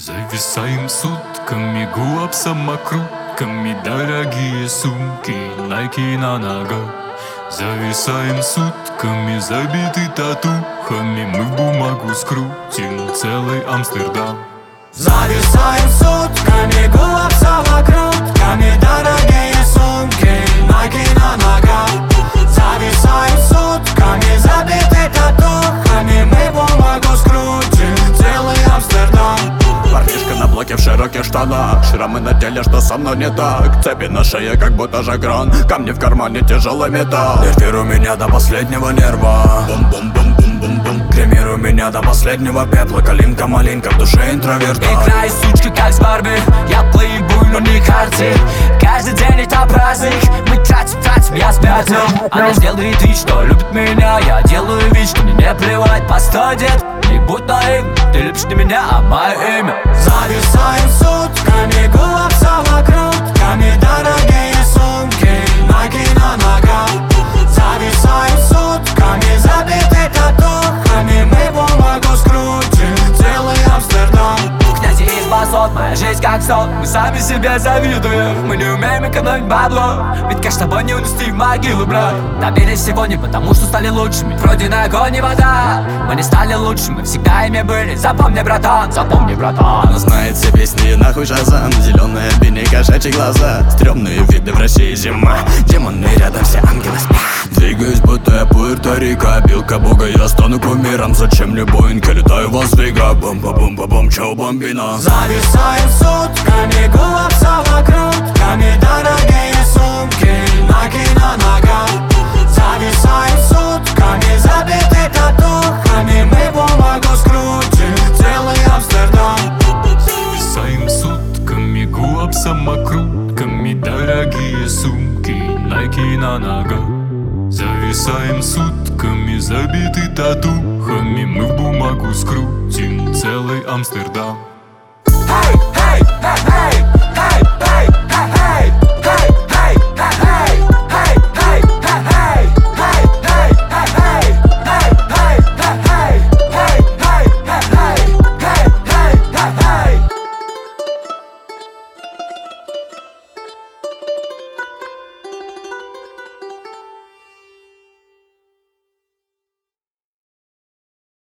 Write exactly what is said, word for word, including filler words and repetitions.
Зависаем сутками, гуап самокрутками, дорогие сумки, найки на ногах. Зависаем сутками, забиты татухами, мы в бумагу скрутим целый Амстердам. Зависаем сутками, гуап самокрутками, дорогие сумки, найки на ногах. Зависаем сутками, забиты татухами, мы в бумагу скрутим целый Амстердам. Парнишка на блоке в широких штанах, шрамы на теле, что со мной не так. Цепи на шее, как будто жагрон, камни в кармане, тяжелый металл. Эфир у меня до последнего нерва, бум-бум-бум-бум-бум-бум. Кремируй меня до последнего пепла, калинка, малинка, в душе интроверта. Играй, сучка, как с Барби, я плейбой, но не Харди. Каждый день это праздник, мы тратим, тратим, я спятил. Она сделает вид, что любит меня, я делаю вид, что мне не плевать. Постой, дед, не будь наивным, ты любишь не меня, а мое имя. Зависаем сутками, гуап самокрутками, дорогие сумки, найки на ногах. Зависаем сутками, забиты татухами, мы бумагу скрутим целый Амстердам. Князь из басот, моя жизнь как сон, мы сами себе завидуем. Мы не умеем экономить бабло, ведь кэш с тобой не унести в могилу, брат. Добились всего не потому, что стали лучшими, вроде на огонь и вода. Мы не стали лучшими, всегда ими были, запомни, братан, запомни, братан. Она знает все песни, нахуй шазам. Зеленая бини, кошачьи глаза, стрёмные виды в России зима. Демоны рядом, все ангелы спят. Двигаюсь, будто я Пуэрто-Рико, билка бога, я стану кумиром. Зачем мне Боинг, я летаю в Лас-Вегас. Бум-ба-бум-ба-бум, чау, бомбина. Зависаем сутками, гуап самокрутками, дорогие сумки, найки на ногах. Зависаем сутками, забиты татухами, мы бумагу скрутим целый Амстердам. Зависаем сутками, гуап самокрутками, дорогие сумки, найки на ногах. Зависаем сутками, забиты татухами, мы в бумагу скрутим целый Амстердам.